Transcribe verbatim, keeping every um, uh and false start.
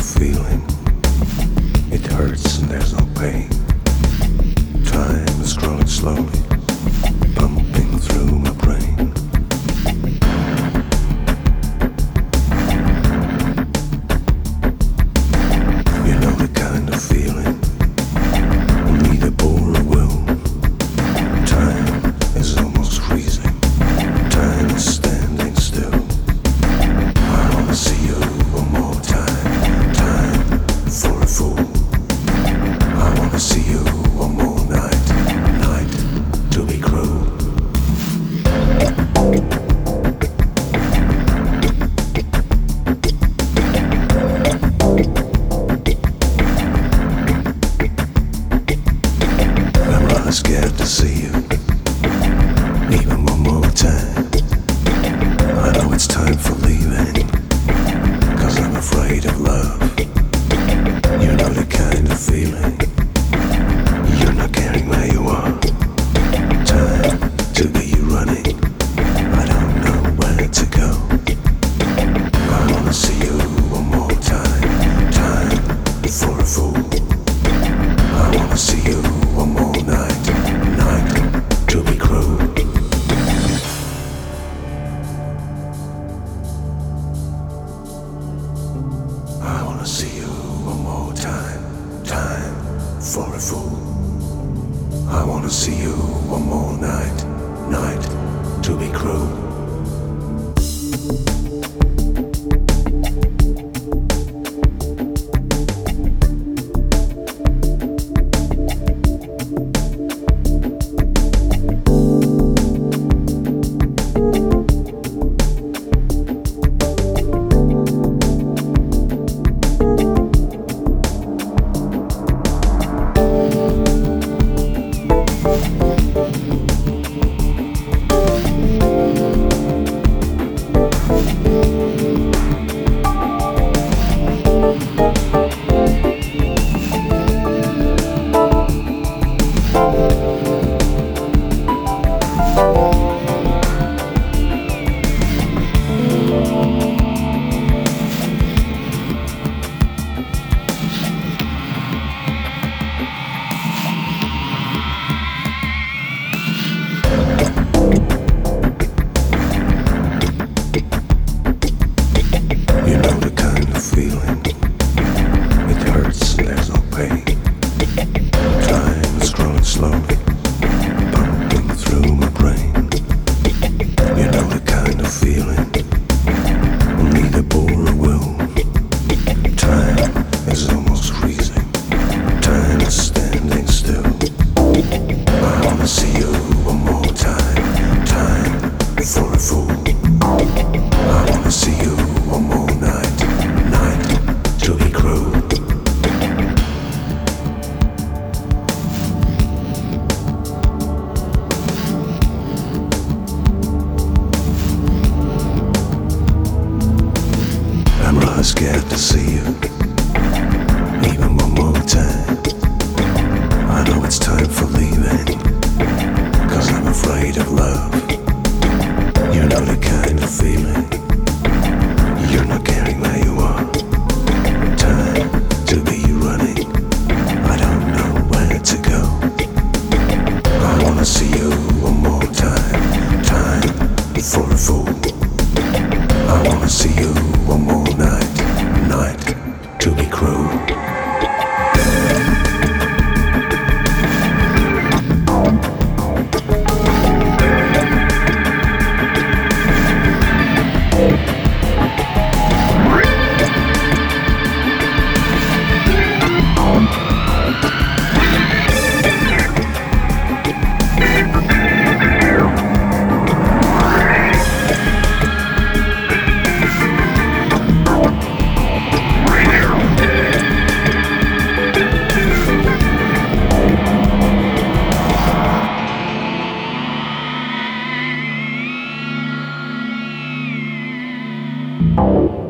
of feeling. It hurts and there's no pain. Time is scrolling slowly, pumping through my brain. You know the kind of feeling, neither bore or will. Time is almost freezing. Time is standing still. I wanna see you one more time. Time for a fool. I wanna see you one more night. Night to be cruel. I'm rather scared to see you even one more time. I know it's time for leaving, cause I'm afraid of love. You know the kind of feeling, you're not caring where you are. Time to be running, I don't know where to go. I wanna see you one more time. Time for a fool. I wanna see you one more night. Night to be cruel. I wanna see you one more time. Time for a fool. I wanna see you one more night. Night to be cruel. You know the kind of feeling, it hurts and there's no pain. Time is scrolling slowly, pumping through my brain. You know the kind of feeling, neither bore or will. Time is almost freezing. Time is standing still. I wanna see you one more time. Time for a fool. I wanna see you one more night. Night to be cruel. I'm rather scared to see you even one more time. I know it's time for leaving, cause I'm afraid of love. You know the kind of feeling, you're not caring where you are. Time to be running, I don't know where to go. I wanna see you one more time. Time for a fool. I wanna see you one more night. Night to be cruel. Oh.